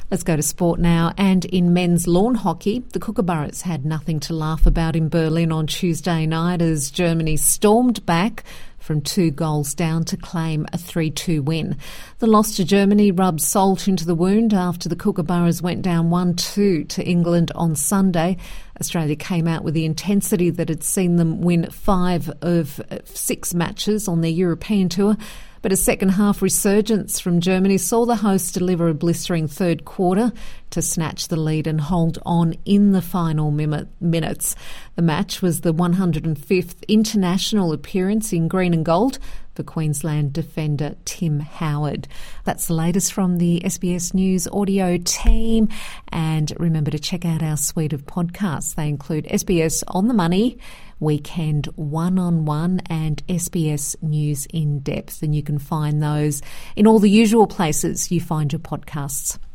Let's go to sport now. And in men's lawn hockey, the Kookaburras had nothing to laugh about in Berlin on Tuesday night as Germany stormed back from 2 goals down to claim a 3-2 win. The loss to Germany rubbed salt into the wound after the Kookaburras went down 1-2 to England on Sunday. Australia came out with the intensity that had seen them win 5 of 6 matches on their European tour. But a second-half resurgence from Germany saw the hosts deliver a blistering third quarter to snatch the lead and hold on in the final minutes. The match was the 105th international appearance in green and gold for Queensland defender Tim Howard. That's the latest from the SBS News audio team. And remember to check out our suite of podcasts. They include SBS On the Money, Weekend One-on-One and SBS News in Depth. And you can find those in all the usual places you find your podcasts.